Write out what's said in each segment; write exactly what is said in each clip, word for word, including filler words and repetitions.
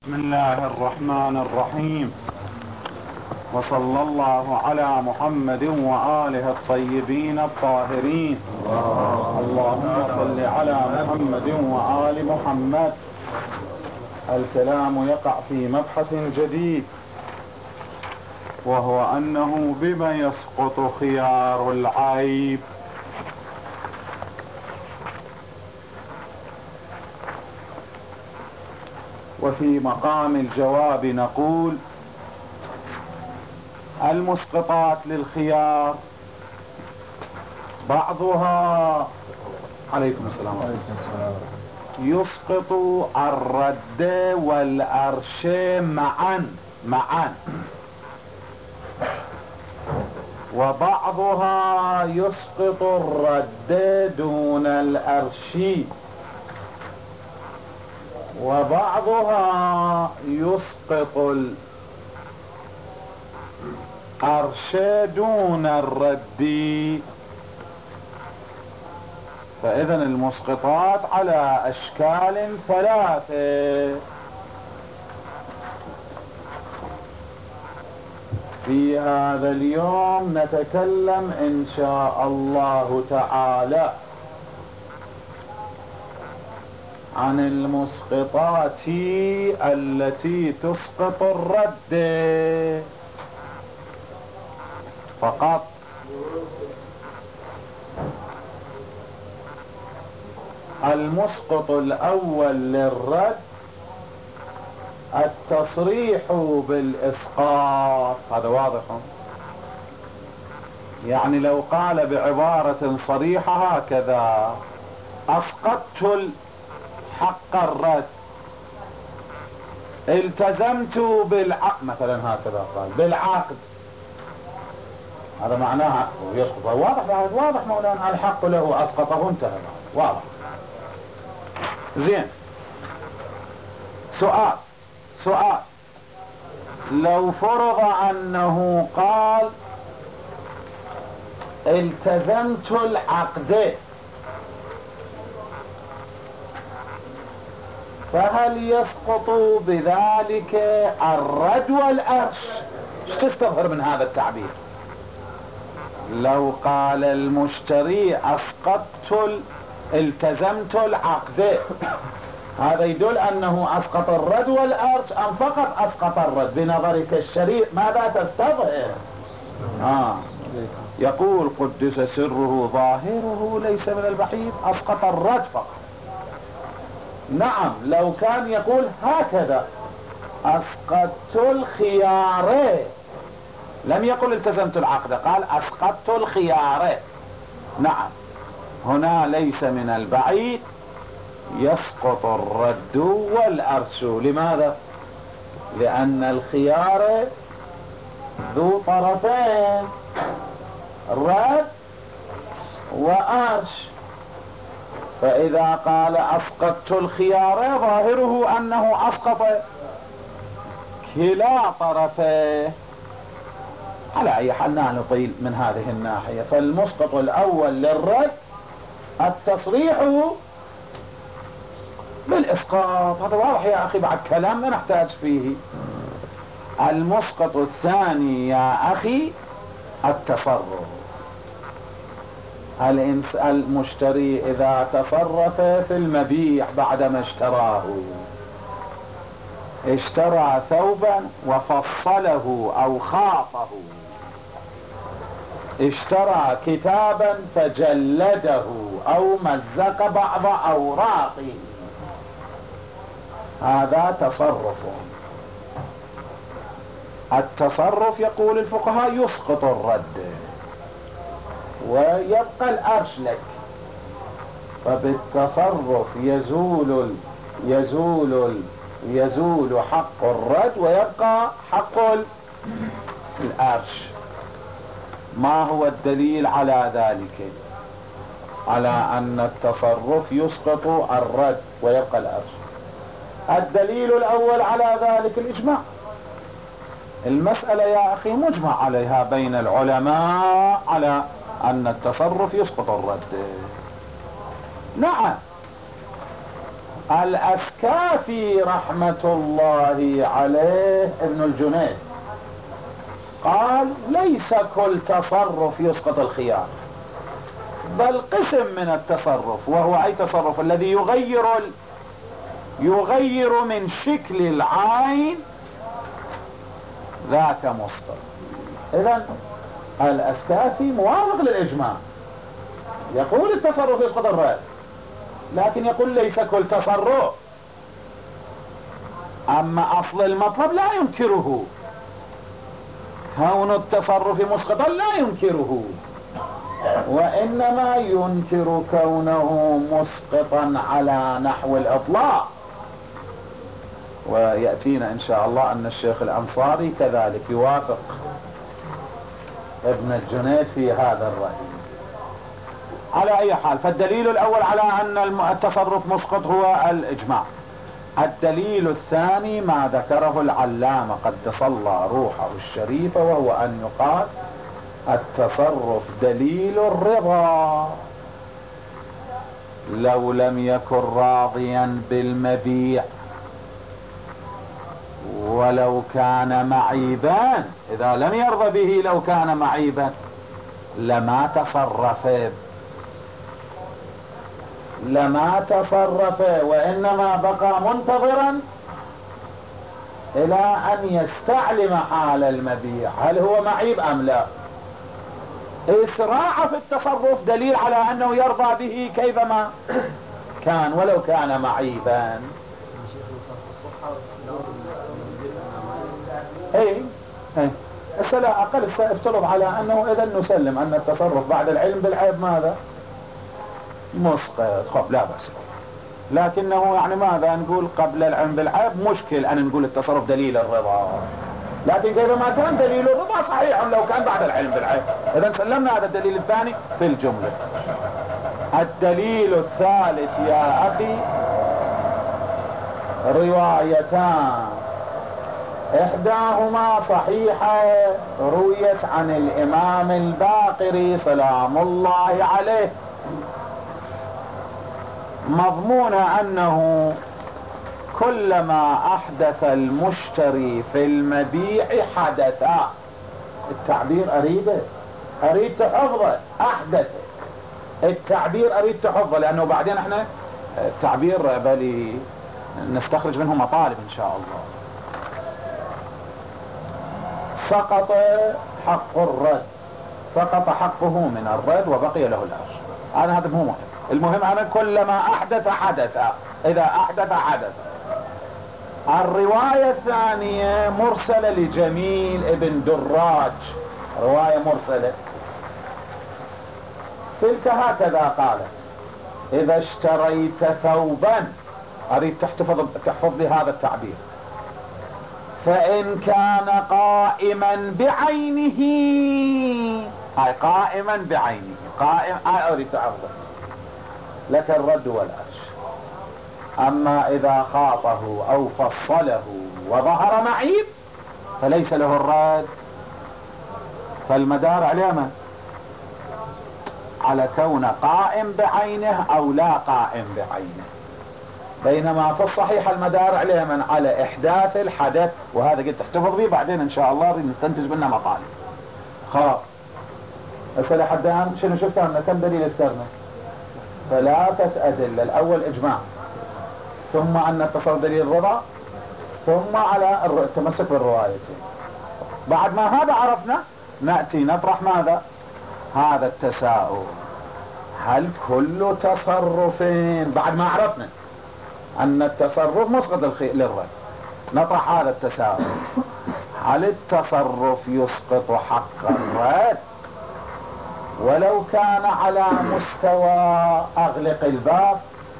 بسم الله الرحمن الرحيم، وصلى الله على محمد وآله الطيبين الطاهرين. اللهم صل على محمد وآل محمد. الكلام يقع في مبحث جديد، وهو أنه بما يسقط خيار العيب. وفي مقام الجواب نقول: المسقطات للخيار بعضها عليكم السلام يسقط الرد والأرش معا معا وبعضها يسقط الرد دون الأرش، وبعضها يسقط الأرش دون الرد. فإذن المسقطات على أشكال ثلاثة. في هذا اليوم نتكلم إن شاء الله تعالى عن المسقطات التي تسقط الرد فقط. المسقط الأول للرد التصريح بالإسقاط. هذا واضح، يعني لو قال بعبارة صريحة هكذا: أسقطت حق الرد، التزمت بالعقد مثلا، هكذا قال بالعقد، هذا معناها يسقط. واضح واضح مولانا، الحق له أسقطه، انتهى، واضح. زين، سؤال سؤال لو فرض أنه قال التزمت العقد، فهل يسقط بذلك الرد والأرش؟ ايش تستظهر من هذا التعبير؟ لو قال المشتري أسقطت التزمت العقد، هذا يدل أنه أسقط الرد والأرش أم فقط أسقط الرد؟ بنظرك الشريف ماذا تستظهر؟ آه. يقول قدس سره ظاهره ليس من البعيد أسقط الرد فقط. نعم، لو كان يقول هكذا: أسقطت الخيار، لم يقل التزمت العقد، قال أسقطت الخيار، نعم، هنا ليس من البعيد يسقط الرد والأرش. لماذا؟ لأن الخيار ذو طرفين، رد وأرش. فإذا قال أسقطت الخيار ظاهره أنه أسقط كلا طرفيه. على أي حال لا نطيل من هذه الناحية. فالمسقط الأول للرد التصريح بالإسقاط، هذا واضح يا أخي، بعد كلام ما نحتاج فيه. المسقط الثاني يا أخي التصرف. المشتري إذا تصرف في المبيع بعدما اشتراه، اشترى ثوبا وفصله أو خاطه، اشترى كتابا فجلده أو مزق بعض أوراقه، هذا تصرف. التصرف يقول الفقهاء يسقط الرد ويبقى الأرش لك. فبالتصرف يزول ال يزول ال يزول حق الرد ويبقى حق الأرش. ما هو الدليل على ذلك؟ على أن التصرف يسقط الرد ويبقى الأرش. الدليل الأول على ذلك الإجماع. المسألة يا أخي مجمع عليها بين العلماء على أن التصرف يسقط الرد. نعم، الأسكافي رحمة الله عليه ابن الجنيد قال ليس كل تصرف يسقط الخيار، بل قسم من التصرف، وهو أي تصرف الذي يغير يغير من شكل العين ذاك مسقط. إذن الأسكافي موافق للإجماع، يقول التصرف يسقط الرد، لكن يقول ليس كل تصرف. أما أصل المطلب لا ينكره، كون التصرف مسقطا لا ينكره، وإنما ينكر كونه مسقطا على نحو الإطلاق. ويأتينا إن شاء الله أن الشيخ الأنصاري كذلك يوافق ابن الجنيد في هذا الرأي. على أي حال، فالدليل الأول على أن التصرف مسقط هو الإجماع. الدليل الثاني ما ذكره العلامة قدس الله روحه الشريفة، وهو أن يقال التصرف دليل الرضا لو لم يكن راضيا بالمبيع ولو كان معيبا. إذا لم يرضى به لو كان معيبا لما تصرف لما تصرف وإنما بقى منتظرا إلى أن يستعلم حال المبيع هل هو معيب أم لا. إسراع في التصرف دليل على أنه يرضى به كيفما كان ولو كان معيبا. اي اي السلام اقل افترض على انه اذا نسلم ان التصرف بعد العلم بالعيب ماذا مسقط، خب لا بس، لكنه يعني ماذا نقول قبل العلم بالعيب مشكل ان نقول التصرف دليل الرضا، لكن كيفما كان دليل الرضا صحيح لو كان بعد العلم بالعيب. اذا سلمنا هذا الدليل الثاني في الجملة. الدليل الثالث يا اخي روايتان، احداهما صحيحة رويت عن الامام الباقري سلام الله عليه، مضمون انه كلما احدث المشتري في المبيع حدث. التعبير اريده اريد تحفظه، احدث التعبير اريد تحفظه، لانه بعدين احنا التعبير بالي نستخرج منه مطالب ان شاء الله. سقط حق الرد، سقط حقه من الرد وبقي له الأجر. أنا هذا مو مهم، المهم أنا كلما أحدث حدث، إذا أحدث حدث. الرواية الثانية مرسلة لجميل ابن دراج، رواية مرسلة، تلك هكذا قالت: إذا اشتريت ثوبا، أريد تحفظ تحفظ لي هذا التعبير، فإن كان قائما بعينه، هاي قائما بعينه، قائم هاي أريد تعرضه، لك الرد والأجر. أما إذا خاطه أو فصله وظهر معيب فليس له الرد، فالمدار عليه من؟ على كون قائم بعينه أو لا قائم بعينه، بينما في الصحيح المدار عليه من؟ على إحداث الحدث، وهذا قد تحتفظ به بعدين إن شاء الله نستنتج منه مطالب. خلاص أسأل حد الآن شنو شفتها من كم دليل اذكرنا؟ ثلاثة أدلة، الأول إجماع، ثم أن التصرف دليل الرضا، ثم على التمسك بالروايتين. بعد ما هذا عرفنا نأتي نطرح ماذا؟ هذا التساؤل، هل كل تصرف بعد ما عرفنا أن التصرف مسقط للرد، نطرح هذا التساؤل، هل التصرف يسقط حق الرد ولو كان على مستوى أغلق الباب؟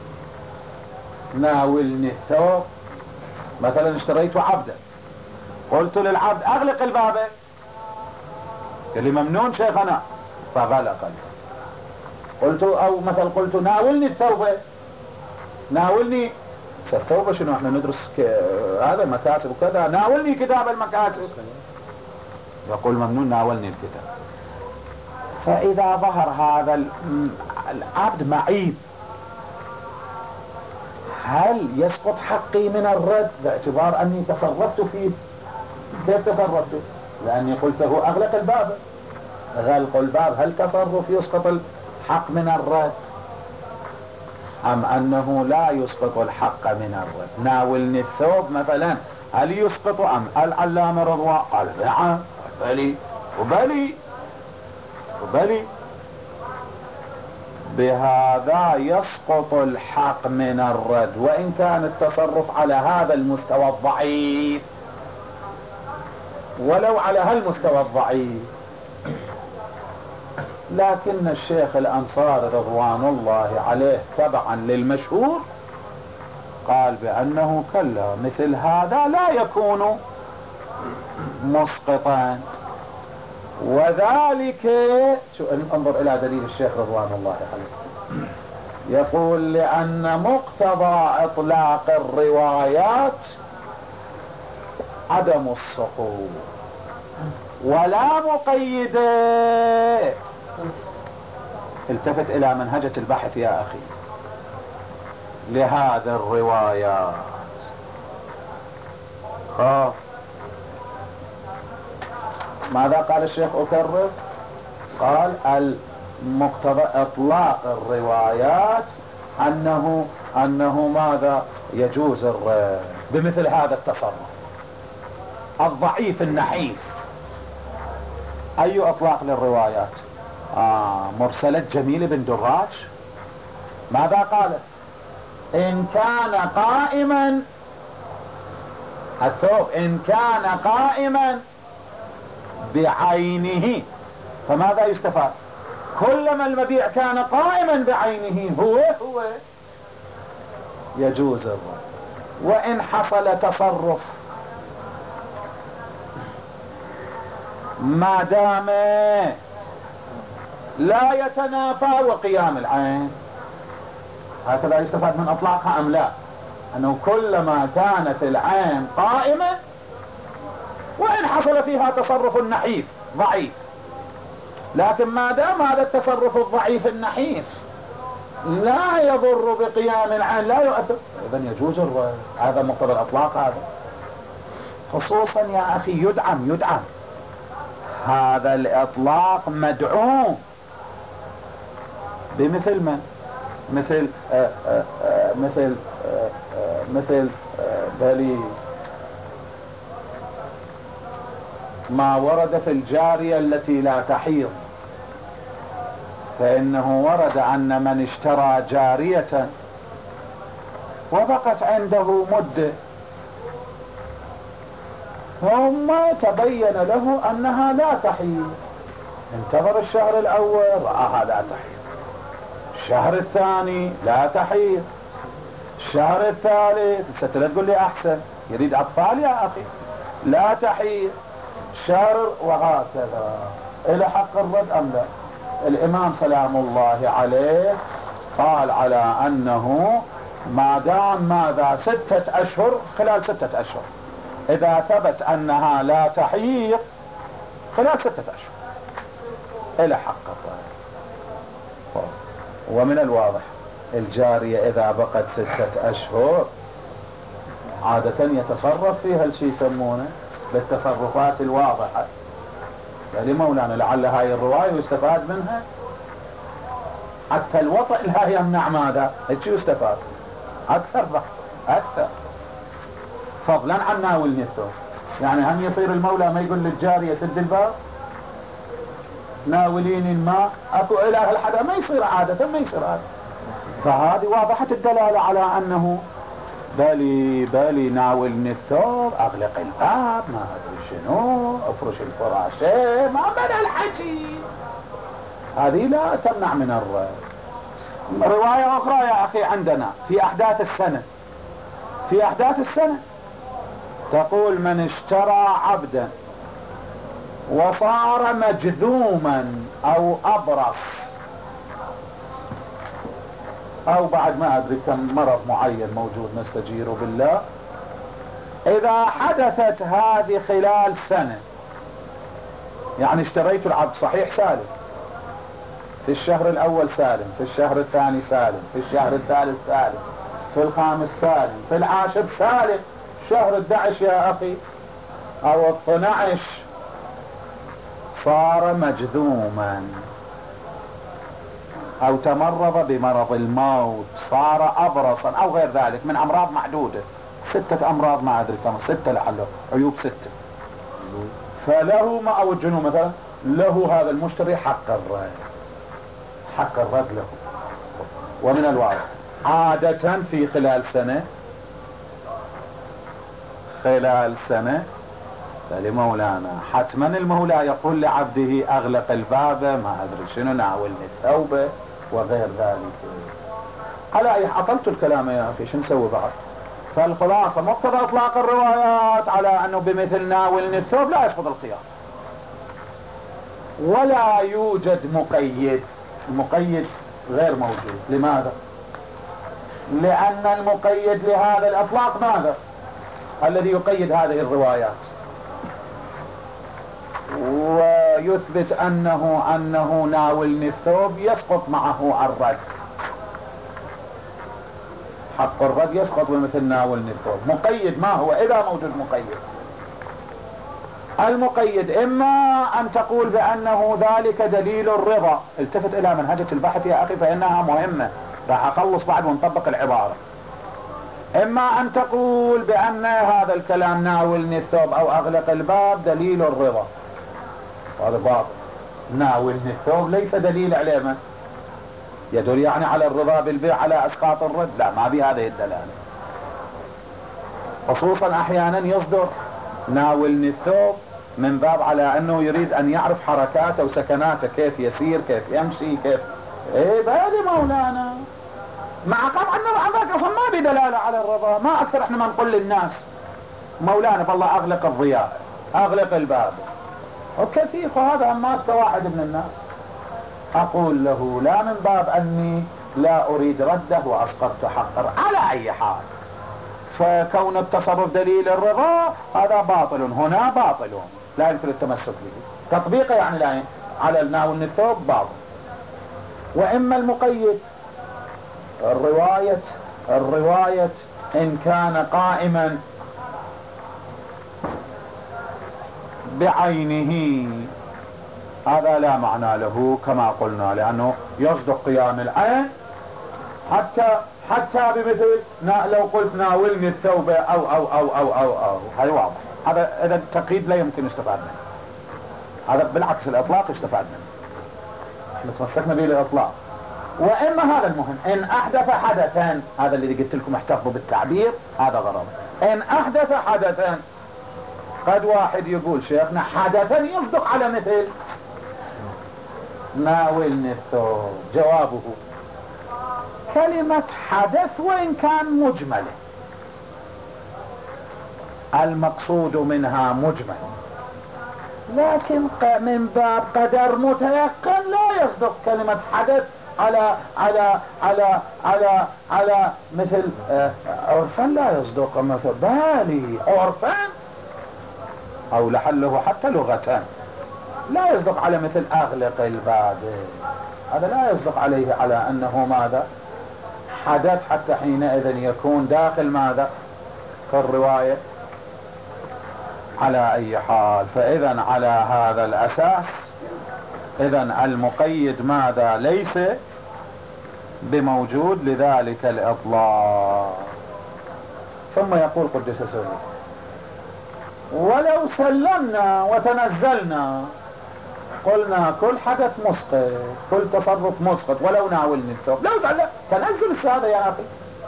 ناولني الثوب، مثلا اشتريت عبدا، قلت للعبد أغلق الباب، قال لي ممنون شيخنا، فغلق الباب. قلت أو مثلا قلت ناولني الثوب، ناولني الثوب، شنو احنا ندرس هذا المكاسب وكذا، ناولني كتاب المكاسب، يقول ممنون ناولني الكتاب. فإذا ظهر هذا العبد معيب، هل يسقط حقي من الرد باعتبار أني تصرفت فيه؟ كيف تصرفت؟ لأني قلت له أغلق الباب. غلق الباب هل تصرف يسقط الحق من الرد؟ أم أنه لا يسقط الحق من الرد؟ ناولني الثوب مثلا هل يسقط؟ أم العلامة رضوان قال نعم بلي وبلي وبلي. بهذا يسقط الحق من الرد وإن كان التصرف على هذا المستوى الضعيف، ولو على هالمستوى الضعيف. لكن الشيخ الأنصاري رضوان الله عليه تبعا للمشهور قال بأنه كلا مثل هذا لا يكون مسقطا. وذلك شو انظر إلى دليل الشيخ رضوان الله عليه، يقول لأن مقتضى إطلاق الروايات عدم السقوط ولا مقيده. التفت إلى منهجة البحث يا أخي لهذا الروايات. خاف ماذا قال الشيخ أكرر؟ قال المقتضى إطلاق الروايات أنه أنه ماذا يجوز الرد بمثل هذا التصرف الضعيف النحيف. أي إطلاق للروايات؟ آه مرسلة جميل بن دراج ماذا قالت؟ إن كان قائما الثوب إن كان قائما بعينه، فماذا يستفاد؟ كلما المبيع كان قائما بعينه هو هو يجوز الرد. وإن حصل تصرف ما دام لا يتنافى وقيام العين، هكذا يستفاد من اطلاقها ام لا؟ انه كلما كانت العين قائمة وان حصل فيها تصرف نحيف ضعيف، لكن ما دام هذا التصرف الضعيف النحيف لا يضر بقيام العين لا يؤثر، اذا يجوز الرد. هذا مقتضى الاطلاق. هذا خصوصا يا اخي يدعم يدعم هذا الاطلاق مدعوم بمثل من مثل آآ آآ مثل آآ مثل بلي ما ورد في الجارية التي لا تحيض، فإنه ورد أن من اشترى جارية وبقت عنده مدة ثم تبين له أنها لا تحيض، انتظر الشهر الأول رآها لا تحيض، الشهر الثاني لا تحيض، الشهر الثالث ستلا تقول لي أحسن يريد أطفال يا أخي لا تحيض، شهر وهكذا. إلى حق الرد أم لا؟ الإمام سلام الله عليه قال على أنه ما دام ماذا ستة أشهر، خلال ستة أشهر إذا ثبت أنها لا تحيض خلال ستة أشهر إلى حق الرد. ومن الواضح الجارية إذا بقت ستة أشهر عادة يتصرف فيها الشيء يسمونه بالتصرفات الواضحة. يعني مولانا لعل هاي الرواية يستفاد منها حتى الوطئ لا يمنع ماذا؟ ايش يستفاد؟ أكثر بحث أكثر، فضلا عن ناولني الثوب. يعني هم يصير المولى ما يقول للجارية سد الباب ناولين الماء اكو اله الحدا، ما يصير عادة ما يصير هذا. فهذه واضحة الدلالة على انه بالي بالي ناولني الثوب اغلق الباب ما ادري شنو افرش الفراشة ما بدا الحكي، هذه لا تمنع من الرد. رواية اخرى يا اخي عندنا في احداث السنة في احداث السنة تقول من اشترى عبدا وصار مجذوما او ابرص او بعد ما ادري كم مرض معين موجود نستجير بالله، اذا حدثت هذه خلال سنة، يعني اشتريت العبد صحيح سالم في الشهر الاول سالم، في الشهر الثاني سالم، في الشهر الثالث سالم، في الخامس سالم، في العاشر سالم، شهر الدعش يا أخي أو الطنعش صار مجذوما أو تمرض بمرض الموت، صار أبرصا أو غير ذلك من أمراض معدودة، ستة أمراض ما أدري كم، ستة لعله، عيوب ستة. فله ما أو الجنون مثلا، له هذا المشتري حق الرد، حق الرد له. ومن الواضح عادة في خلال سنة، خلال سنة فلمولانا حتما المولى يقول لعبده اغلق الباب، ما ادري شنو، ناولني الثوبة وغير ذلك. على اي عطلت الكلام يا اخي، شو نسوي بعد؟ فالخلاصة مقتضى اطلاق الروايات على انه بمثل ناولني الثوب لا يسقط الخيار، ولا يوجد مقيد. المقيد غير موجود. لماذا؟ لان المقيد لهذا الاطلاق ماذا؟ الذي يقيد هذه الروايات ويثبت انه انه ناولني الثوب، يسقط معه الرد، حق الرد يسقط بمثل ناولني الثوب. مقيد ما هو؟ اذا موجود مقيد، المقيد اما ان تقول بانه ذلك دليل الرضا. التفت الى منهجة البحث يا اخي فانها مهمة، راح اخلص بعد ونطبق العبارة. اما ان تقول بان هذا الكلام ناولني الثوب او اغلق الباب دليل الرضا، هذا باطل. ناولني الثوب ليس دليل عليه، من يدل يعني على الرضا بالبيع على اسقاط الرد، لا ما بهذه الدلالة. خصوصا احيانا يصدر ناولني الثوب من باب على انه يريد ان يعرف حركاته وسكناته، كيف يسير، كيف يمشي، كيف ايه بادي مولانا، مع قطع انه هذاك اصلا ما بدلالة على الرضا. ما اكثر احنا ما نقول للناس مولانا بالله اغلق الضياء، اغلق الباب، وكثير. وهذا اما واحد من الناس اقول له لا من باب اني لا اريد رده واسقطت حقه. على اي حال فكون التصرف دليل الرضا هذا باطل، هنا باطل لا يمكن التمسك به. تطبيقه يعني لا على الناول الثوب باطل. واما المقيد الرواية الرواية ان كان قائما بعينه هذا لا معنى له كما قلنا، لانه يصدق قيام العين حتى حتى بمثل لو قلت ناولني الثوب او او او او او او هاي واضح. هذا اذا التقييد لا يمكن استفاد منه، هذا بالعكس الاطلاق استفاد منه، احنا تمسكنا به الاطلاق. واما هذا المهم ان احدث حدثا، هذا اللي قلت لكم احتفظوا بالتعبير، هذا غرض. ان احدث حدثا، قد واحد يقول شيخنا حدثا يصدق على مثل ناولني الثوب. جوابه كلمة حدث وإن كان مجملة، المقصود منها مجمل، لكن من باب قدر متيقن لا يصدق كلمة حدث على على على على على مثل عرفا، لا يصدق مثل بالي عرفا أو لحله حتى لغة، لا يصدق على مثل أغلق الباب، هذا لا يصدق عليه على أنه ماذا حدث، حتى حينئذ يكون داخل ماذا في الرواية. على أي حال فإذا على هذا الأساس إذا المقيد ماذا ليس بموجود لذلك الإطلاق. ثم يقول قدس سره ولو سلمنا وتنزلنا قلنا كل حدث مسقط، كل تصرف مسقط ولو ناولني الثوب، لو تعلم تنزل السادة يا أخي.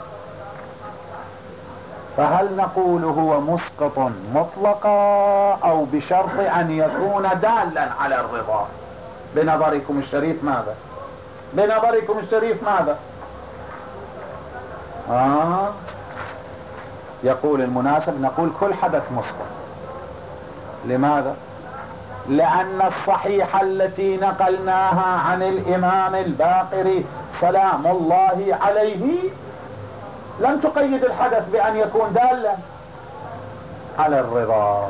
فهل نقول هو مسقط مطلقا أو بشرط أن يكون دالا على الرضا؟ بنظركم الشريف ماذا؟ بنظركم الشريف ماذا؟ آه يقول المناسب نقول كل حدث مسقط. لماذا؟ لأن الصحيحة التي نقلناها عن الإمام الباقر سلام الله عليه لم تقيد الحدث بأن يكون دالا على الرضا،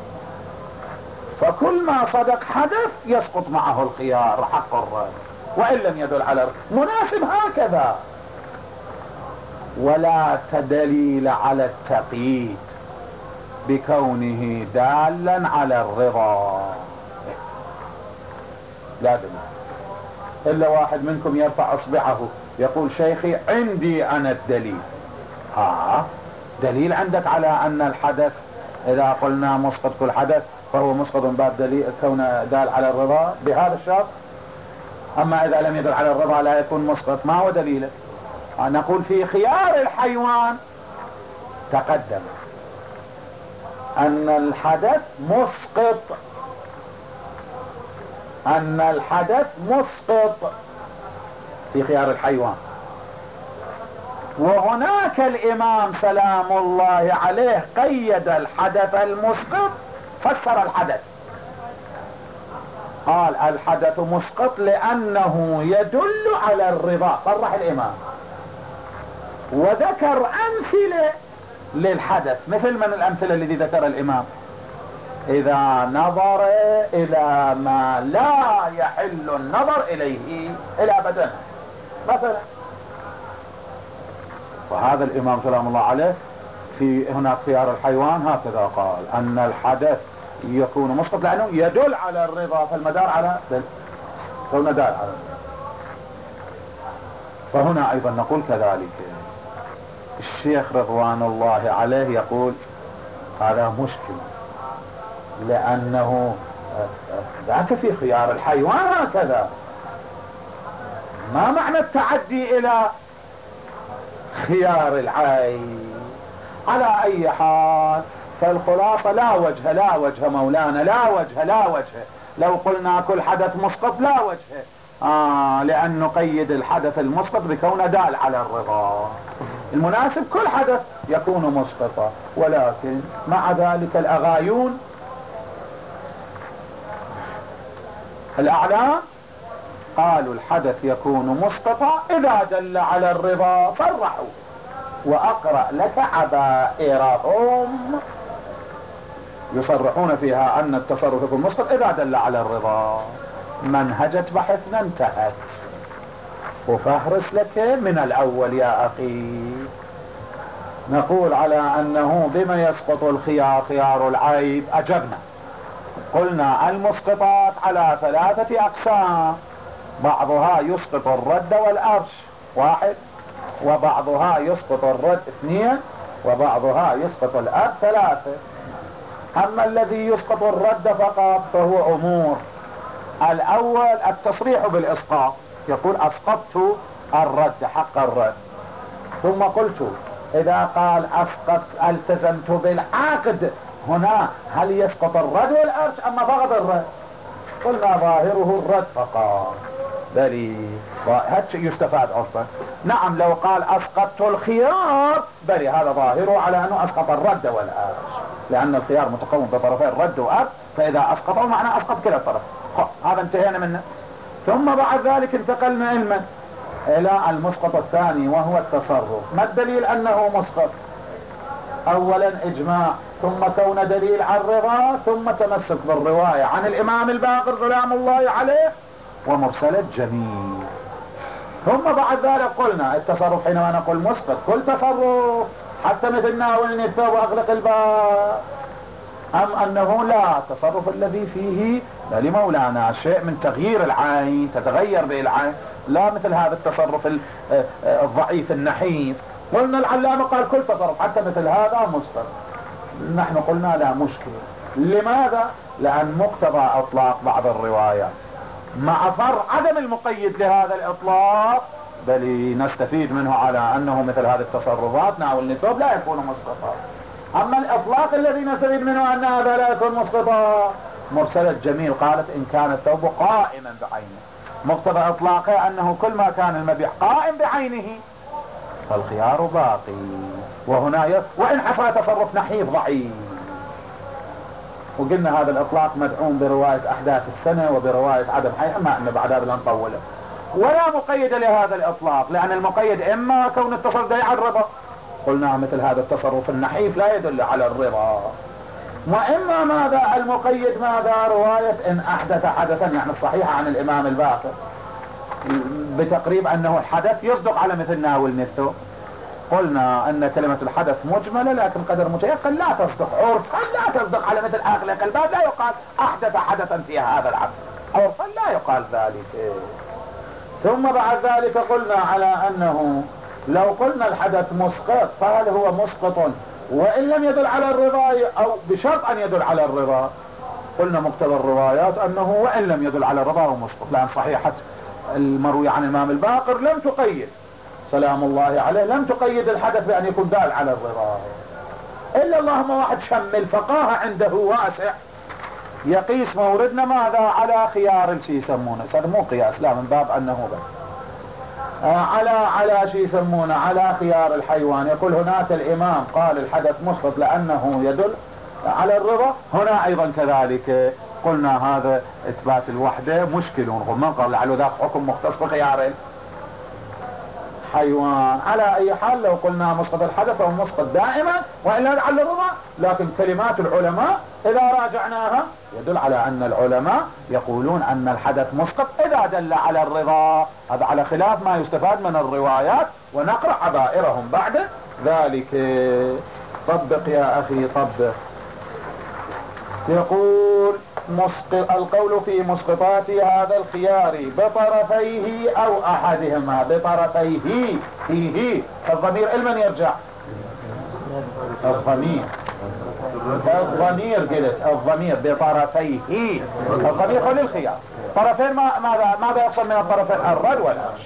فكل ما صدق حدث يسقط معه الخيار حق الرد وإن لم يدل على الرضا. مناسب هكذا ولا دليل على التقييد بكونه دالا على الرضا. لا دليل إلا واحد منكم يرفع اصبعه يقول شيخي عندي انا الدليل. اه دليل عندك على ان الحدث اذا قلنا مسقط كل حدث فهو مسقط من باب دليل كونه دال على الرضا بهذا الشرط. اما اذا لم يدل على الرضا لا يكون مسقط. ما هو دليله؟ نقول في خيار الحيوان تقدم ان الحدث مسقط، ان الحدث مسقط في خيار الحيوان. وهناك الامام سلام الله عليه قيد الحدث المسقط، فسر الحدث قال الحدث مسقط لانه يدل على الرضا، صرح الامام، وذكر امثله للحدث. مثل من الامثله الذي ذكر الامام؟ اذا نظر الى ما لا يحل النظر اليه الى بدنه مثلا. وهذا الامام سلام الله عليه في هناك خيار الحيوان هكذا قال ان الحدث يكون مسقط لانه يدل على الرضا، فالمدار على كونه دال على الرضا. فهنا ايضا نقول كذلك. الشيخ رضوان الله عليه يقول هذا مشكل لانه ذاك في خيار الحيوان هكذا. ما معنى التعدي الى خيار العين؟ على اي حال فالخلاصة لا وجه لا وجه مولانا، لا وجه لا وجه. لو قلنا كل حدث مسقط لا وجه، آه لأن نقيد الحدث المسقط بكونه دال على الرضا. المناسب كل حدث يكون مسقطا، ولكن مع ذلك الأغايون الأعلام قالوا الحدث يكون مسقطا إذا دل على الرضا، صرحوا. وأقرأ لك عبائرهم يصرحون فيها أن التصرف يكون مسقط إذا دل على الرضا. منهجة بحثنا انتهت، وفهرس لك من الأول يا أخي. نقول على أنه بما يسقط الخيار خيار العيب أجبنا. قلنا المسقطات على ثلاثة أقسام، بعضها يسقط الرد والأرش واحد، وبعضها يسقط الرد اثنين، وبعضها يسقط الأرش ثلاثة. أما الذي يسقط الرد فقط فهو أمور. الأول التصريح بالإسقاط، يقول أسقطت الرد حق الرد. ثم قلت إذا قال أسقط التزمت بالعقد، هنا هل يسقط الرد والأرش أما فقط الرد؟ قلنا ظاهره الرد فقط. بلي هذا يستفاد أصلا. نعم لو قال أسقطت الخيار بلي هذا ظاهره على أنه أسقط الرد والأرش، لأن الخيار متقوم بطرفين رد وأرش، فإذا أسقطه معناه أسقط كلا الطرف. هذا انتهينا منه. ثم بعد ذلك انتقلنا علما إلى المسقط الثاني وهو التصرف. ما الدليل أنه مسقط؟ أولا إجماع، ثم كون دليل عن الرضا، ثم تمسك بالرواية عن الإمام الباقر سلام الله عليه ومرسلة جميل. ثم بعد ذلك قلنا التصرف حينما نقول مسقط كل تصرف حتى مثل ناولني الثوب وأغلق الباب، أم أنه لا، التصرف الذي فيه لمولانا شيء من تغيير العين تتغير به العين، لا مثل هذا التصرف الضعيف النحيف. قلنا العلامة قال كل تصرف حتى مثل هذا مسقط. نحن قلنا لا مشكلة. لماذا؟ لأن مقتضى اطلاق بعض الروايات مع فرع عدم المقيد لهذا الاطلاق بل نستفيد منه على انه مثل هذه التصرفات ناول الثوب لا يكون مسقطا. اما الاطلاق الذي نستفيد منه ان هذا لا يكون مسقطا، مرسلة جميل قالت ان كان الثوب قائما بعينه، مقتضى اطلاقه انه كل ما كان المبيح قائم بعينه فالخيار باقي. وهنا ي... وان حصل تصرف نحيف ضعيف. وقلنا هذا الاطلاق مدعوم برواية احداث السنة وبرواية عدم حي، اما ان بعد هذا لا نطوله. ولا مقيد لهذا الاطلاق، لان المقيد اما كون التصرف ده على الرضا، قلنا مثل هذا التصرف النحيف لا يدل على الرضا، واما ماذا المقيد ماذا رواية ان احدث حدثا يعني الصحيحة عن الامام الباقر بتقريب انه الحدث يصدق على مثل ناول الثوب. قلنا ان كلمة الحدث مجملة لكن قدر متيقن لا تصدق عرفا، لا تصدق على مثل اغلق الباب، لا يقال احدث حدثا في هذا العصر عرفا، لا يقال ذلك. ثم بعد ذلك قلنا على انه لو قلنا الحدث مسقط فهل هو مسقط وان لم يدل على الرضا او بشرط ان يدل على الرضا؟ قلنا مقتضى الروايات انه وان لم يدل على الرضا هو مسقط، لان صحيحة المروي عن الامام الباقر لم تقيد سلام الله عليه، لم تقيد الحدث بان يكون دال على الرضا، الا اللهم واحد شمل فقاهة عنده واسع يقيس موردنا ماذا على خيار الشي يسمونه، هذا مو قياس لا من باب انه بس آه على على شي يسمونه على خيار الحيوان. يقول هناك الامام قال الحدث مسقط لانه يدل على الرضا، هنا ايضا كذلك. قلنا هذا اثبات الوحدة مشكل، من قال لعله ذاك حكم مختص بخيار حيوان. على اي حال لو قلنا مسقط الحدث او مسقط دائما والا على الرضا، لكن كلمات العلماء اذا راجعناها يدل على ان العلماء يقولون ان الحدث مسقط اذا دل على الرضا، هذا على خلاف ما يستفاد من الروايات ونقرأ عبائرهم بعد ذلك. طبق يا اخي طبق. يقول مسقط القول في مسقطات هذا الخيار بطرفيه او احدهما، بطرفيه فيه الضمير المن يرجع؟ الضمير الضمير قلت الضمير بطرفيه، الضمير هو للخيار. طرفين ما ماذا ماذا يقصد من الطرفين؟ الرد والعرش.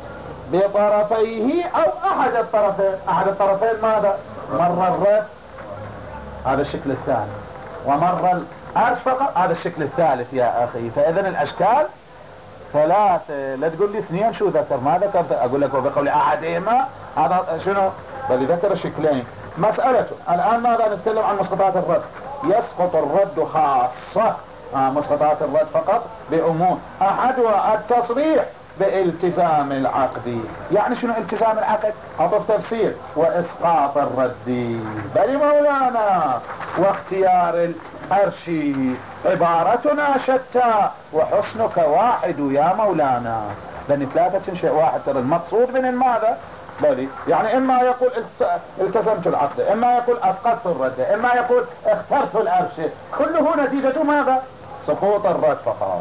بطرفيه او احد الطرفين، احد الطرفين ماذا؟ مر الرد هذا الشكل الثاني، ومر العرش فقط هذا الشكل الثالث يا اخي. فاذا الاشكال ثلاثة، لا تقول لي اثنين شو ذكر ما ذكرت، اقول لك وبقول احدهما هذا شنو، بل ذكر شكلين. مسألته الان ماذا نتكلم عن مسقطات الرد؟ يسقط الرد خاصة، آه مسقطات الرد فقط بعموم. احدها التصريح بالتزام العقد، يعني شنو التزام العقد؟ اطف تفسير واسقاط الرد. بل مولانا واختيار العرش عبارتنا شتى وحسنك واحد يا مولانا، لان ثلاثة شيء واحد. ترى المقصود من ماذا؟ بل يعني اما يقول التزمت العقد، اما يقول اسقطت الرد، اما يقول اخترت العرش، كله نتيجة ماذا؟ سقوط الرد فقط.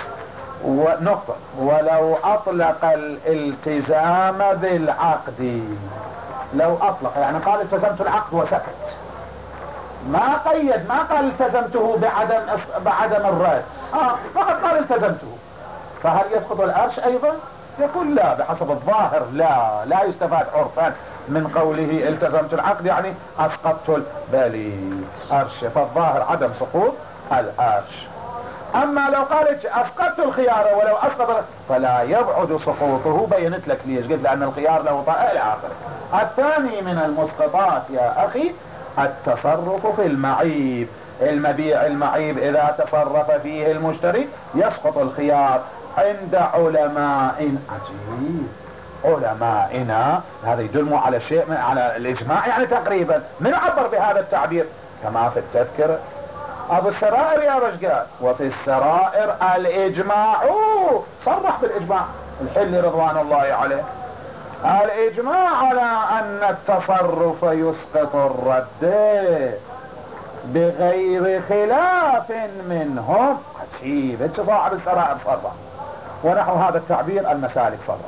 ونقطة ولو اطلق الالتزام بالعقد، لو اطلق يعني قال التزمت العقد وسكت، ما قيد، ما قال التزمته بعدم بعدم الرد، آه فقط قال التزمته، فهل يسقط العرش ايضا؟ يقول لا، بحسب الظاهر لا، لا يستفاد عرفا من قوله التزمت العقد يعني اسقطت البالي عرش، فالظاهر عدم سقوط العرش. اما لو قالت اسقطت الخيار ولو اسقط فلا يبعد سقوطه، بينت لك ليش، قلت لان الخيار له طائل الى اخره. الثاني من المسقطات يا اخي التصرف في المعيب، المبيع المعيب اذا تصرف فيه المشتري يسقط الخيار عند علماء. عجيب، علمائنا هذا يدل على شيء من على الاجماع يعني تقريبا. من عبر بهذا التعبير؟ كما في التذكرة ابو السرائر يا رجال، وفي السرائر الاجماع، صرح بالاجماع الحلي رضوان الله عليه، الاجماع على ان التصرف يسقط الرد بغير خلاف منهم. عجيب، انت صاحب السرائر صرح، ونحو هذا التعبير المسالك صرح.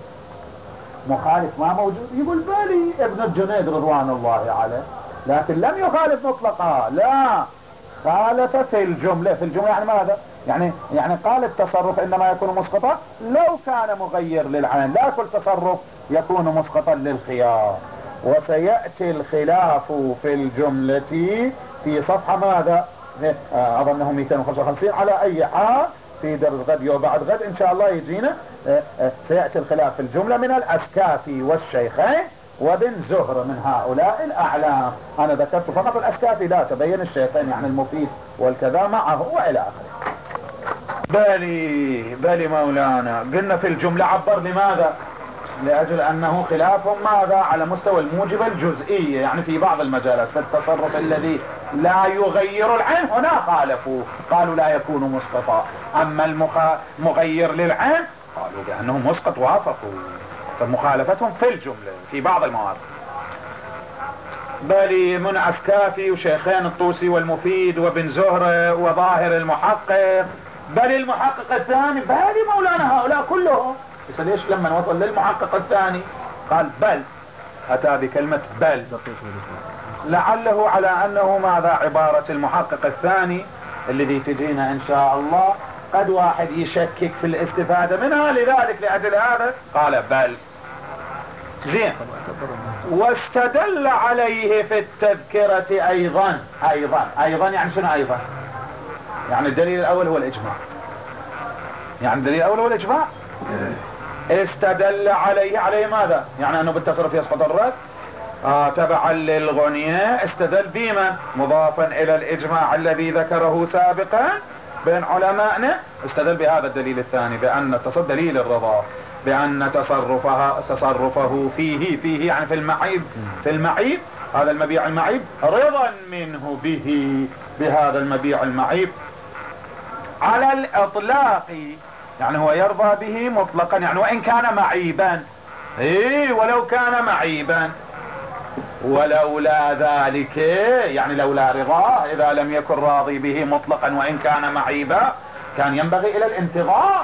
مخالف ما موجود؟ يقول بالي ابن الجنيد رضوان الله عليه، لكن لم يخالف مطلقا، لا خالف في الجملة. في الجملة يعني ماذا؟ يعني يعني قال التصرف انما يكون مسقطا لو كان مغير للعين، لا كل تصرف يكون مسقطا للخيار. وسيأتي الخلاف في الجملة في صفحة ماذا؟ اظنه مئتين وخمسة وخمسين. على اي حال في درس غد وبعد غد ان شاء الله يجينا سيأتي الخلاف في الجملة من الاسكافي والشيخين وابن زهر من هؤلاء الاعلام. انا ذكرت فقط الاسكافي، لا تبين الشيخين يعني المفيد والكذا معه والى اخره. بالي بالي مولانا، قلنا في الجملة عبر لماذا؟ لاجل انه خلاف ماذا؟ على مستوى الموجبة الجزئية، يعني في بعض المجالات. فالتصرف الذي لا يغير العين هنا خالفوا، قالوا لا يكون مسقطا. اما المغير للعين قالوا بانه مسقط، وافقوا. فمخالفتهم في الجملة في بعض المواضع. بل من عسكافي وشيخين الطوسي والمفيد وابن زهرة وظاهر المحقق، بل المحقق الثاني، بل مولانا هؤلاء كلهم. بس ليش لما وصل للمحقق الثاني قال بل، أتى بكلمة بل، لعله على أنه ماذا عبارة المحقق الثاني الذي تجينا إن شاء الله قد واحد يشكك في الاستفادة منها، لذلك لأجل هذا قال بل. زين. واستدل عليه في التذكرة أيضا. أيضا أيضا يعني شنو أيضا؟ يعني الدليل الأول هو الإجماع، يعني الدليل الأول هو الإجماع. استدل عليه عليه ماذا؟ يعني أنه بالتصرف يسقط الرد. آه تبعا للغنية استدل بما مضافا إلى الإجماع الذي ذكره سابقا بين علمائنا، استدل بهذا الدليل الثاني بأن تصد دليل الرضا بأن تصرفها تصرفه فيه فيه يعني في المعيب، في المعيب هذا المبيع المعيب رضا منه به بهذا المبيع المعيب على الإطلاق، يعني هو يرضى به مطلقا، يعني وإن كان معيبا، ايه ولو كان معيبا، ولولا ذلك يعني لولا رضاه إذا لم يكن راضي به مطلقا وإن كان معيبا كان ينبغي إلى الانتظار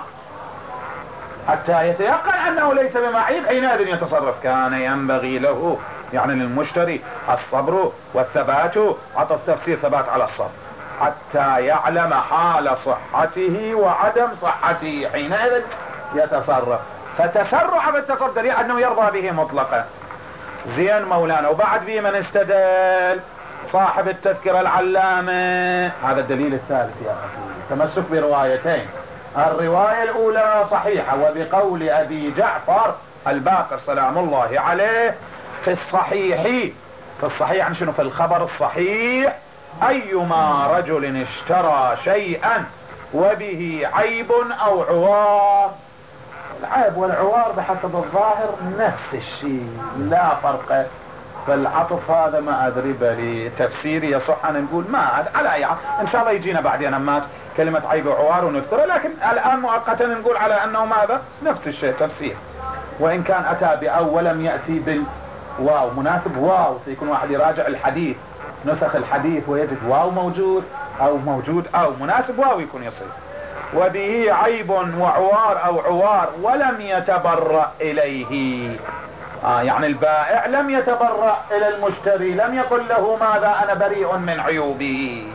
حتى يتيقن أنه ليس بمعيب، حينئذ يتصرف. كان ينبغي له يعني للمشتري الصبر والثبات، عطف تفسير ثبات على الصبر، حتى يعلم حال صحته وعدم صحته، حينئذ يتصرف. فتسرع بالتصرف دليل أنه يرضى به مطلقا. زين مولانا. وبعد في من استدل صاحب التذكرة العلامة، هذا الدليل الثالث يا أخي، تمسك بروايتين. الرواية الأولى صحيحة وبقول أبي جعفر الباقر سلام الله عليه في الصحيح، في الصحيح يعني شنو؟ في الخبر الصحيح: أيما رجل اشترى شيئا وبه عيب أو عوار. العيب والعوار بحسب الظاهر نفس الشيء، لا فرق. فالعطف هذا ما أدري بلي تفسيري يصح أن نقول ما على أي عطف. إن شاء الله يجينا بعدين أما كلمة عيب وعوار ونفترى، لكن الآن مؤقتا نقول على أنه ماذا؟ نفس الشيء تفسير. وإن كان أتى بأو ولم يأتي بالواو مناسب واو، سيكون واحد يراجع الحديث نسخ الحديث ويجد واو موجود أو موجود أو مناسب واو يكون يصير. وبه عيب وعوار أو عوار ولم يتبرأ إليه، آه يعني البائع لم يتبرأ إلى المشتري، لم يقل له ماذا أنا بريء من عيوبه،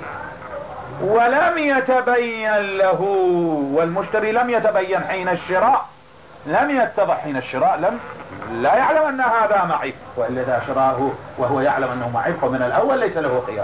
ولم يتبين له، والمشتري لم يتبين حين الشراء، لم يتضح حين الشراء، لم لا يعلم أن هذا معيب، وإلا إذا شراه وهو يعلم أنه معيب فمن الأول ليس له خيار.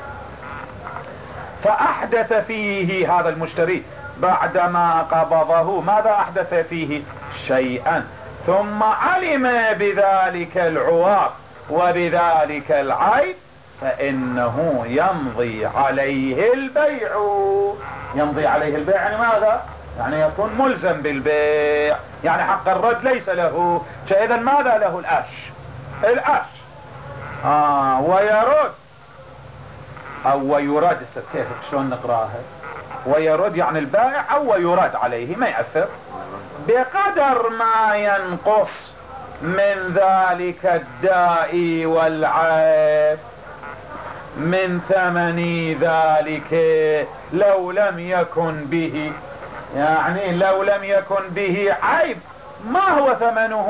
فأحدث فيه هذا المشتري بعدما قبضه، ماذا أحدث فيه؟ شيئا، ثم علم بذلك العوار وبذلك العيب، فإنه يمضي عليه البيع. يمضي عليه البيع يعني ماذا؟ يعني يكون ملزم بالبيع، يعني حق الرد ليس له، فإذا ماذا له؟ الأش الأش آه ويرد أو ويرد، كيف شلون نقراها؟ ويرد يعني البائع أو ويرد عليه ما يأثر، بقدر ما ينقص من ذلك الداء والعيب من ثمن ذلك، لو لم يكن به، يعني لو لم يكن به عيب ما هو ثمنه؟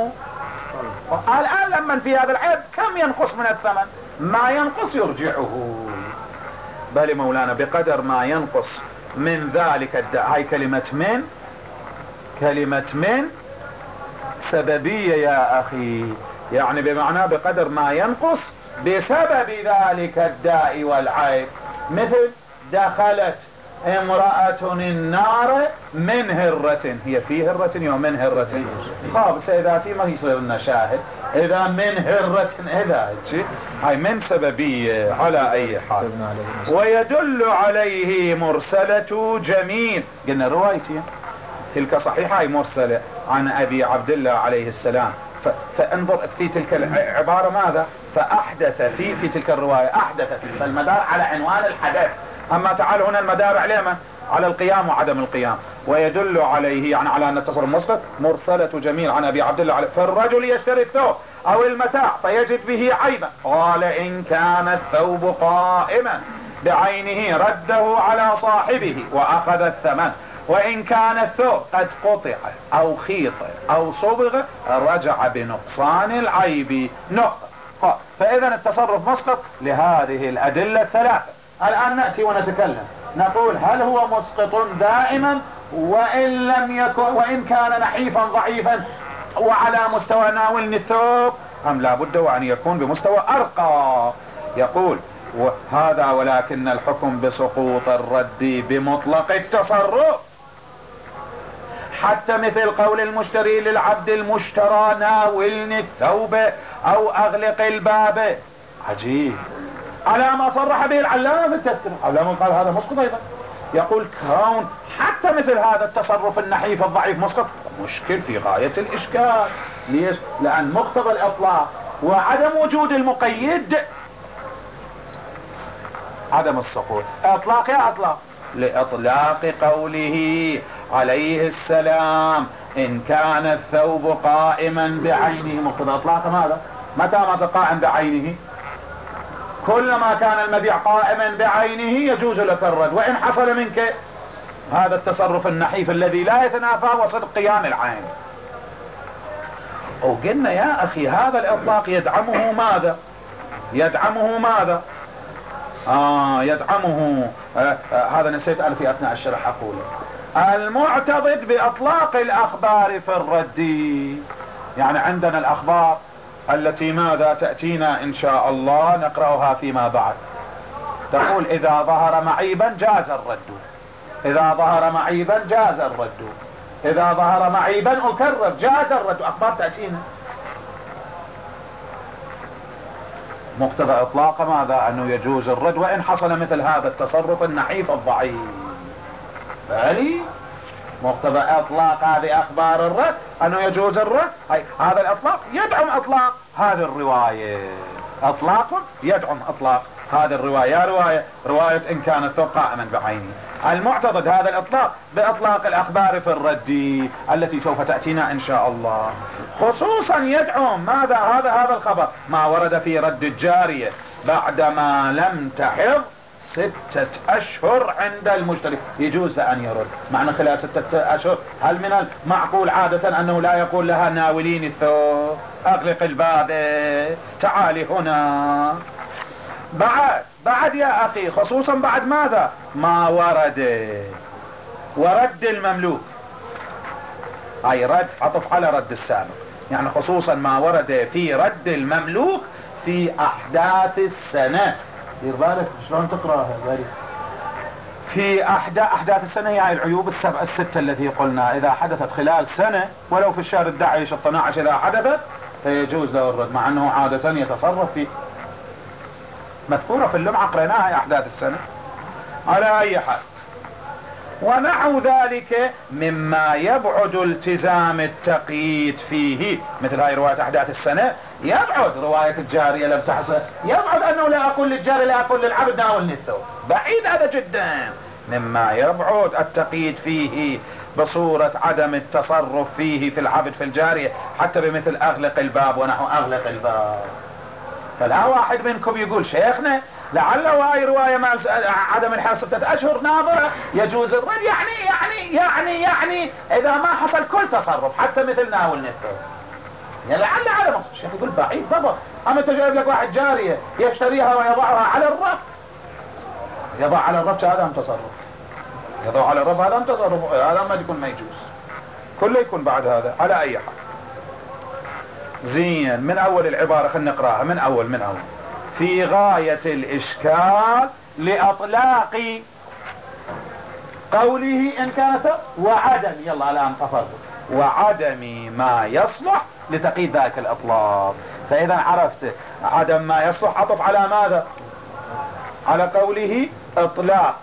الآن لما في هذا العيب كم ينقص من الثمن؟ ما ينقص يرجعه. بل مولانا بقدر ما ينقص من ذلك الداء، هاي كلمة من، كلمة من سببية يا أخي، يعني بمعنى بقدر ما ينقص بسبب ذلك الداء والعيب. مثل دخلت امرأة النار من هرة، هي في هرة ومن هرة، خاب سيداتي ما يصير لنا شاهد، إذا من هرة إذا هاي من سببية على أي حال. ويدل عليه مرسلة جميل، قلنا روايتين تلك صحيحة هي مرسلة عن أبي عبد الله عليه السلام. فانظر في تلك العبارة ماذا؟ فأحدث في في تلك الرواية أحدث، فالمدار على عنوان الحدث. أما تعال هنا المدار عليه على القيام وعدم القيام. ويدل عليه يعني على أن التصرف مسقط مرسلة جميل عن أبي عبد الله فالرجل يشتري الثوب أو المتاع فيجد به عيبا، قال إن كان الثوب قائما بعينه رده على صاحبه وأخذ الثمن، وإن كان الثوب قد قطع أو خيط أو صبغ رجع بنقصان العيب نقطة. فإذا التصرف مسقط لهذه الأدلة الثلاثة. الآن نأتي ونتكلم نقول هل هو مسقط دائما وإن لم يكن وإن كان نحيفا ضعيفا وعلى مستوى ناولني الثوب، أم لا بد وأن يكون بمستوى أرقى؟ يقول وهذا ولكن الحكم بسقوط الرد بمطلق التصرف، حتى مثل قول المشتري للعبد المشترى ناولني الثوب أو أغلق الباب. عجيب، على ما صرح به العلامة في التذكرة. العلامة قال هذا مسقط أيضا. يقول كون حتى مثل هذا التصرف النحيف الضعيف مسقط، مشكل في غاية الإشكال. ليش؟ لأن مقتضى الإطلاق وعدم وجود المقيد عدم السقوط. اطلاق يا اطلاق لإطلاق قوله عليه السلام إن كان الثوب قائما بعينه. مقتضى اطلاق ماذا؟ متى ما قائم بعينه؟ كلما كان المبيع قائما بعينه يجوز لك الرد، وإن حصل منك هذا التصرف النحيف الذي لا يتنافى وصدق قيام العين. وقلنا يا أخي هذا الإطلاق يدعمه ماذا؟ يدعمه ماذا؟ آه يدعمه آه آه هذا نسيت أنا في أثناء الشرح أقول المعتضد بأطلاق الأخبار في الرد. يعني عندنا الأخبار التي ماذا تأتينا إن شاء الله نقرأها فيما بعد، تقول إذا ظهر معيبا جاز الرد، إذا ظهر معيبا جاز الرد، إذا ظهر معيبا أكرر جاز الرد. أخبار تأتينا. مقتضى إطلاق ماذا؟ أنه يجوز الرد وإن حصل مثل هذا التصرف النحيف الضعيف. بالي مقتضى إطلاق هذه أخبار الرد أنه يجوز الرد. أي هذا الإطلاق يدعم إطلاق هذه الرواية، إطلاق يدعم إطلاق هذه الرواية. رواية رواية إن كان الثوب قائما بعينه. المعتضد هذا الإطلاق بإطلاق الأخبار في الرد التي سوف تأتينا إن شاء الله. خصوصا يدعم ماذا؟ هذا هذا الخبر ما ورد في رد الجارية بعدما لم تحض ستة أشهر عند المشتري يجوز أن يرد. معنى خلال ستة أشهر هل من المعقول عادة أنه لا يقول لها ناولين الثوب أغلق الباب تعالي هنا؟ بعد بعد يا أخي خصوصا بعد ماذا؟ ما ورد ورد المملوك، أي رد عطف على رد السابق. يعني خصوصا ما ورد في رد المملوك في أحداث السنة. دير بالك شلون تقرأها في أحداث السنة، هي يعني العيوب السبع الستة التي قلنا إذا حدثت خلال سنة ولو في الشهر الداعش اثنا عشر إذا حدثت فيجوز له الرد، مع أنه عادة يتصرف في مذكورة في اللمعة قريناها أحداث السنة. على أي حال ونحو ذلك مما يبعد التزام التقييد فيه، مثل هاي رواية أحداث السنة يبعد. رواية الجارية لم تحصل يبعد أنه لا أقول للجاري لا أقول للعبد ناولني الثوب، بعيد هذا جدا. مما يبعد التقييد فيه بصورة عدم التصرف فيه في العبد في الجارية، حتى بمثل أغلق الباب ونحو أغلق الباب. فلا واحد منكم يقول شيخنا لعل هاي رواية ما عدم الحال ستة أشهر ناظرة يجوز الرد، يعني يعني يعني يعني إذا ما حصل كل تصرف حتى مثل ناولني الثوب، يعني لعل عدم. الشيخ يقول بعيد ضبط. أما تجيب لك واحد جارية يشتريها ويضعها على الرف، يضع على الرف هذا هم تصرف، يضع على الرف هذا هم تصرف، هذا ما يكون ما يجوز، كله يكون بعد هذا. على أي حال زين من أول العبارة خلينا نقرأها من أول من أول. في غاية الإشكال لأطلاق قوله إن كانت وعدم، يلا الآن قفرت، وعدم ما يصلح لتقييد ذلك الإطلاق. فإذا عرفت عدم ما يصلح عطف على ماذا؟ على قوله إطلاق،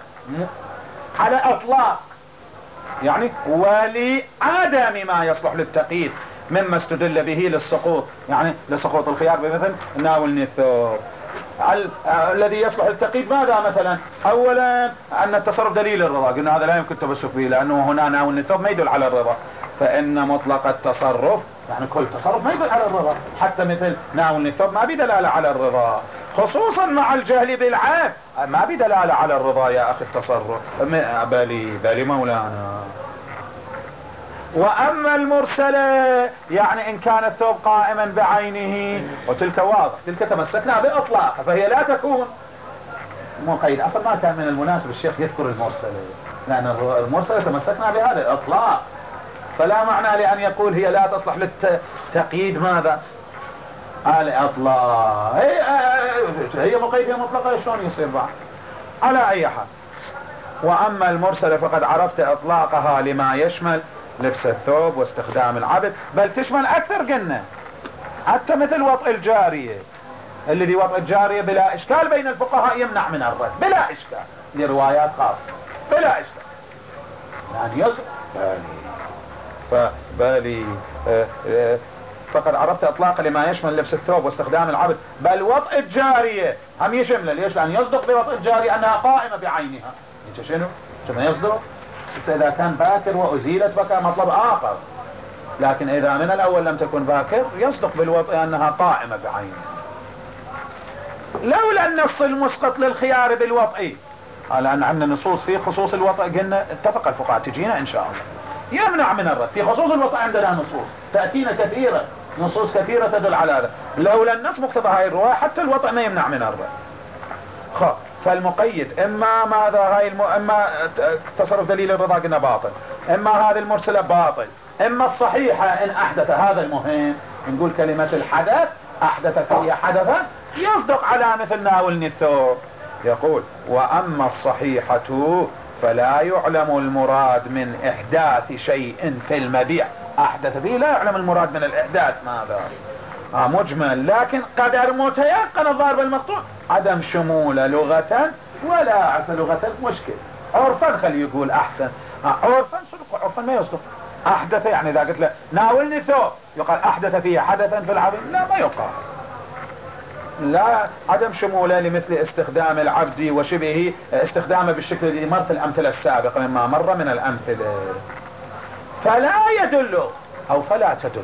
على إطلاق يعني ولعدم ما يصلح للتقييد مما استدل به للسقوط، يعني لسقوط الخيار بمثل ناولني الثوب. الذي يصلح للتقييد ماذا مثلا؟ اولا ان التصرف دليل الرضا، قلنا هذا لا يمكن التمسك به لانه هنا ناولني الثوب ما يدل على الرضا، فان مطلق التصرف يعني كل تصرف ما يدل على الرضا، حتى مثل ناولني الثوب ما بدلالة على الرضا، خصوصا مع الجهل بالعيب ما بدلالة على الرضا يا اخي التصرف. بلي بلي مولانا. واما المرسلة يعني ان كان الثوب قائما بعينه، وتلك واضح تلك تمسكنا باطلاق، فهي لا تكون مقيد. اصلا ما كان من المناسب الشيخ يذكر المرسلة، لان المرسلة تمسكنا بهذا الاطلاق، فلا معنى لان يقول هي لا تصلح للتقييد ماذا؟ الاطلاق. هي هي مقيدة مطلقة، شلون يصير بعد؟ على اي حال. واما المرسلة فقد عرفت اطلاقها لما يشمل لبس الثوب واستخدام العبد، بل تشمل اكثر قلنا، حتى مثل وطء الجارية، الذي وطء الجارية بلا اشكال بين الفقهاء يمنع من الرد بلا اشكال لروايات خاصة بلا اشكال، يعني يصل بالي فبالي آه آه فقد عرفت اطلاق لما يشمل لبس الثوب واستخدام العبد، بل وطء الجارية هم يشمل. ليش؟ لان يصدق بوطء الجارية انها قائمة بعينها. انت شنو؟ شنو يصدق؟ إذا كان باكر وأزيلت بكى مطلب آخر، لكن إذا من الأول لم تكن باكر يصدق بالوطء أنها قائمة بعينها. لولا النص المسقط للخيار بالوطء، على أن عندنا نصوص في خصوص الوطء قلنا اتفق الفقهاء تجينا إن شاء الله يمنع من الرد. في خصوص الوطء عندنا نصوص تأتينا كثيرة، نصوص كثيرة تدل على هذا. لولا النص مقتضى هاي الرواية حتى الوطء ما يمنع من الرد. خب فالمقيد اما ماذا هاي الم... اما تصرف دليل الرضا قلنا باطل، اما هذه المرسلة باطل، اما الصحيحة ان احدث. هذا المهم نقول كلمة الحدث احدث فيها حدثا يصدق على مثل ناولني الثوب. يقول واما الصحيحة فلا يعلم المراد من احداث شيء في المبيع. احدث به لا يعلم المراد من الاحداث ماذا؟ آه مجمل، لكن قدر متيقن الضارب المقطوع عدم شموله لغة ولا عرف لغة مشكل. عرفا خلي يقول احسن، آه عرفا صدق، عرفا ما يصدق. احدث يعني اذا قلت له ناولني ثوب يقال احدث فيه حدثا في العبد؟ لا ما يقال. لا عدم شموله لمثل استخدام العبد وشبهه، استخدامه بالشكل الذي مر في الامثلة السابقة مما مر من الامثلة، فلا يدل او فلا تدل.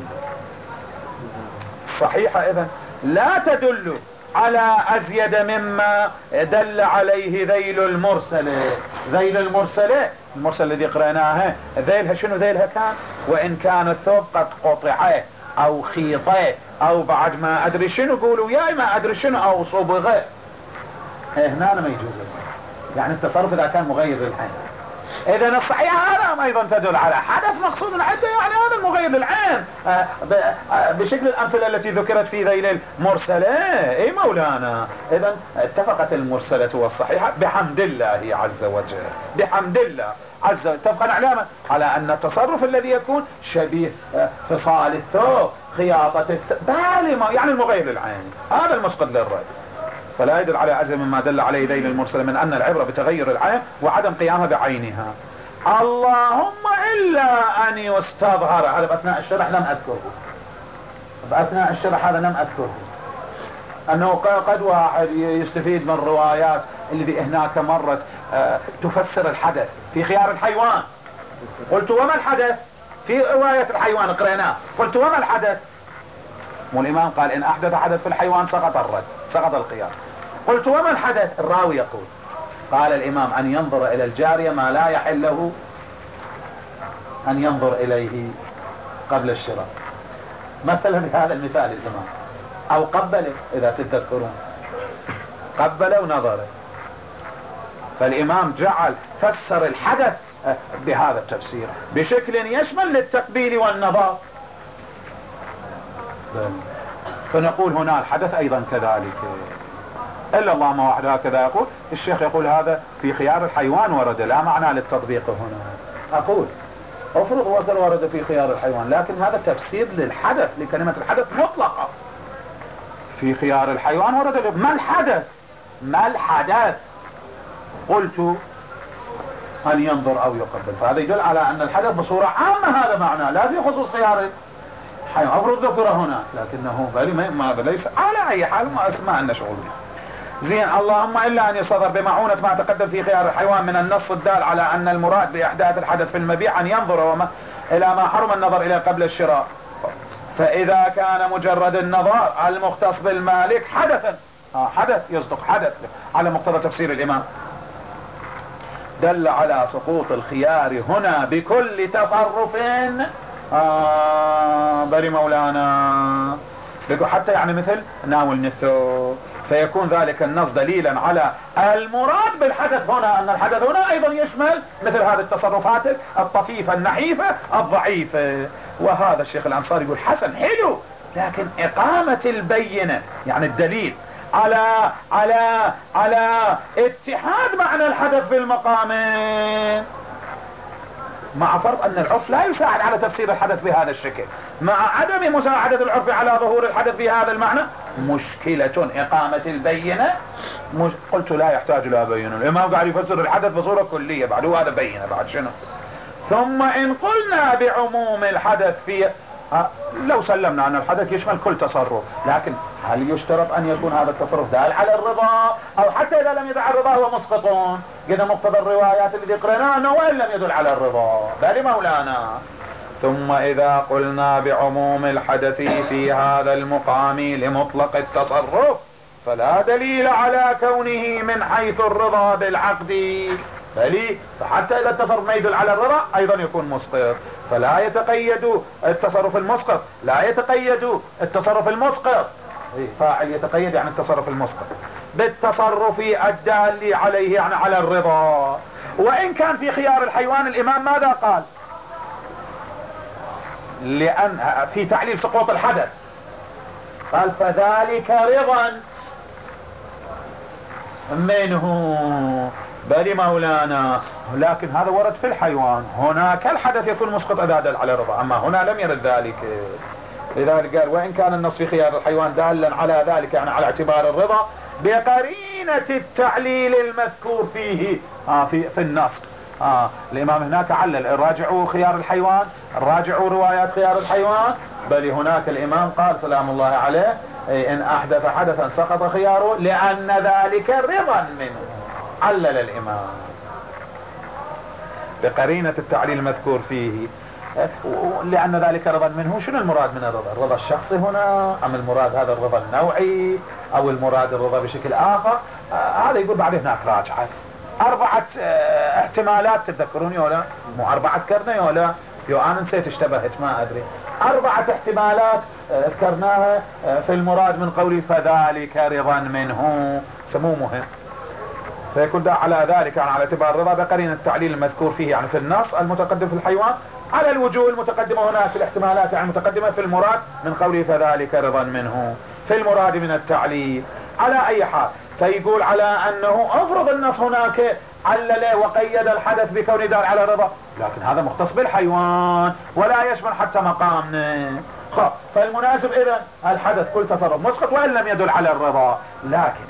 صحيحة اذن لا تدل على ازيد مما دل عليه ذيل المرسلة. ذيل المرسلة المرسل الذي قرأناها ذيلها شنو؟ ذيلها كان وان كان الثوب قد قطعه او خيطه او بعد ما ادري شنو، قولوا ياي ما ادري شنو، او صبغه. هنا ما يجوز يعني التصرف اذا كان مغير للعين. اذا الصحيح هذا ايضا تدل على حدث مقصود العدة، يعني هذا المغير للعين بشكل الامثلة التي ذكرت في ذيل المرسلة. اي مولانا، اذا اتفقت المرسلة والصحيحة بحمد الله عز وجل، بحمد الله عز وجل اتفقنا على على ان التصرف الذي يكون شبيه فصال الثوب، خياطة الثوب، يعني المغير للعين، هذا المسقط للرد. فلا يدل على أزل مما دل عليه ذيل المرسل من أن العبرة بتغير العين وعدم قيامها بعينها، اللهم إلا أن يستظهر. هذا بأثناء الشرح لم أذكره، بأثناء الشرح هذا لم أذكره، أنه قد واحد يستفيد من روايات اللي هناك مرت آه تفسر الحدث في خيار الحيوان. قلت وما الحدث؟ في رواية الحيوان قرأناه، قلت وما الحدث؟ والإمام قال إن أحدث حدث في الحيوان سقط الرد، سقط القياس. قلت وما الحدث؟ الراوي يقول قال الإمام أن ينظر إلى الجارية ما لا يحل له أن ينظر إليه قبل الشراء، مثلا بهذا المثال الإمام، أو قبله إذا تتذكرون، قبله ونظره. فالإمام جعل فسر الحدث بهذا التفسير بشكل يشمل للتقبيل والنظر. فنقول هنا الحدث أيضا كذلك، إلا الله ما واحد هكذا يقول. الشيخ يقول هذا في خيار الحيوان ورد، لا معنى للتطبيق هنا. أقول أفرض وصل ورد في خيار الحيوان، لكن هذا تفسير للحدث، لكلمة الحدث مطلقة. في خيار الحيوان ورد ما الحدث؟ ما الحدث؟ قلت أن ينظر أو يقبل، فهذا يدل على أن الحدث بصورة عامة، هذا معناه لا في خصوص خيار الحيوان افرض ذكر هنا لكنه بل ما ليس على اي حال ما اسمع ان شغل زين. اللهم الا ان يصدر بمعونة ما تقدم في خيار الحيوان من النص الدال على ان المراد باحداث الحدث في المبيع ان ينظر وما الى ما حرم النظر اليه قبل الشراء. فاذا كان مجرد النظر المختص بالمالك حدثا آه حدث يصدق حدث على مقتضى تفسير الامام دل على سقوط الخيار هنا بكل تصرف آه بل مولانا حتى يعني مثل ناول نثو، فيكون ذلك النص دليلا على المراد بالحدث هنا ان الحدث هنا ايضا يشمل مثل هذه التصرفات الطفيفة النحيفة الضعيفة. وهذا الشيخ الانصاري يقول حسن حلو، لكن اقامة البينة يعني الدليل على على على اتحاد معنى الحدث بالمقامين، مع فرض ان العرف لا يساعد على تفسير الحدث بهذا الشكل، مع عدم مساعدة العرف على ظهور الحدث بهذا المعنى مشكلة. اقامة البينة مش... قلت لا يحتاج الى بينة، الامام قاعد يفسر الحدث بصورة كلية بعد هذا بينة بعد شنو. ثم ان قلنا بعموم الحدث في لو سلمنا ان الحدث يشمل كل تصرف، لكن هل يشترط ان يكون هذا التصرف دال على الرضا، او حتى اذا لم يدل على الرضا هو مسقط؟ قلنا مقتضى الروايات التي قرأناها انه وان لم يدل على الرضا بل مولانا. ثم اذا قلنا بعموم الحدث في هذا المقام لمطلق التصرف فلا دليل على كونه من حيث الرضا بالعقد، بل فحتى اذا التصرف ما يدل على الرضا ايضا يكون مسقط، فلا يتقيد التصرف المسقط لا يتقيد التصرف المسقط فاعل يتقيد يعني التصرف المسقط بالتصرف الدال عليه يعني على الرضا. وان كان في خيار الحيوان الامام ماذا قال؟ لان في تعليل سقوط الحدث قال فذلك رضا منه بل مولانا، لكن هذا ورد في الحيوان، هناك الحدث يكون مسقط اذا دل على الرضا، اما هنا لم يرد ذلك. لذلك قال وان كان النص في خيار الحيوان دالا على ذلك يعني على اعتبار الرضا بقرينة التعليل المذكور فيه آه في, في النص. آه الامام هناك علل راجعوا خيار الحيوان، راجعوا روايات خيار الحيوان، بل هناك الامام قال سلام الله عليه ان احدث حدثا سقط خياره لان ذلك رضا منه، علل الامام بقرينة التعليل المذكور فيه لان ذلك رضا منه. شنو المراد من الرضا؟ الرضا الشخصي هنا ام المراد هذا الرضا النوعي او المراد الرضا بشكل اخر؟ آه هذا يقول بعد هناك راجعت اربعة آه احتمالات تتذكروني ولا مو اربعة ذكرنا ولا يو انا نسيت اشتبهت ما ادري. اربعة احتمالات آه ذكرناها آه في المراد من قولي فذلك رضا منه، سموه مهم. فيكون ده على ذلك يعني على اعتبار الرضا بقرينة التعليل المذكور فيه يعني في النص المتقدم في الحيوان على الوجوه المتقدمة هنا في الاحتمالات يعني المتقدمة في المراد من قوله فذلك رضا منه في المراد من التعليل. على اي حال فيقول على انه افرض النص هناك علل وقيد الحدث بكون دال على الرضا، لكن هذا مختص بالحيوان ولا يشمل حتى مقامنا. فالمناسب اذا الحدث كل تصرف مسقط وان لم يدل على الرضا، لكن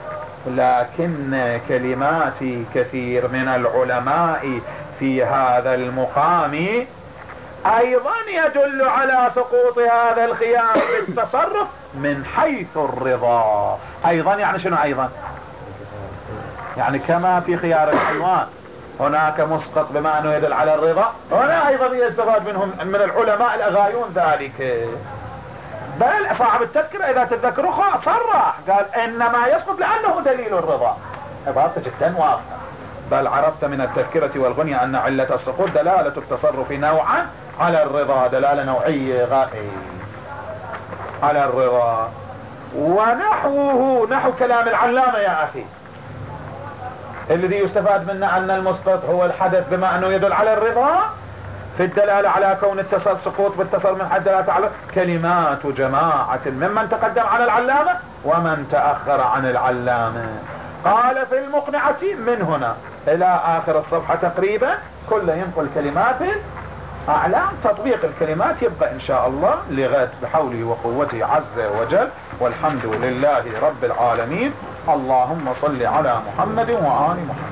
لكن كلمات كثير من العلماء في هذا المقام ايضا يدل على سقوط هذا الخيار بالتصرف من حيث الرضا. ايضا يعني شنو ايضا؟ يعني كما في خيار الحيوان هناك مسقط بما انه يدل على الرضا، هنا ايضا يستفاد منهم من العلماء الاغايون ذلك. بل صاحب التذكرة اذا تتذكروا صرح قال انما يسقط لانه دليل الرضا، عبارة جدا واضحة. بل عرفت من التذكرة والغنية ان علة السقوط دلالة التصرف نوعا على الرضا، دلالة نوعية غائية على الرضا. ونحوه نحو كلام العلامة يا اخي الذي يستفاد منه ان المسقط هو الحدث بما انه يدل على الرضا في الدلالة على كون السقوط بالتصرف من حد دلالة على كلمات جماعة ممن تقدم عن العلامة ومن تأخر عن العلامة. قال في المقنعة من هنا الى اخر الصفحة تقريبا كل ينقل كلمات اعلام تطبيق الكلمات يبقى ان شاء الله لغاية بحوله وقوته عز وجل. والحمد لله رب العالمين. اللهم صل على محمد وآل محمد.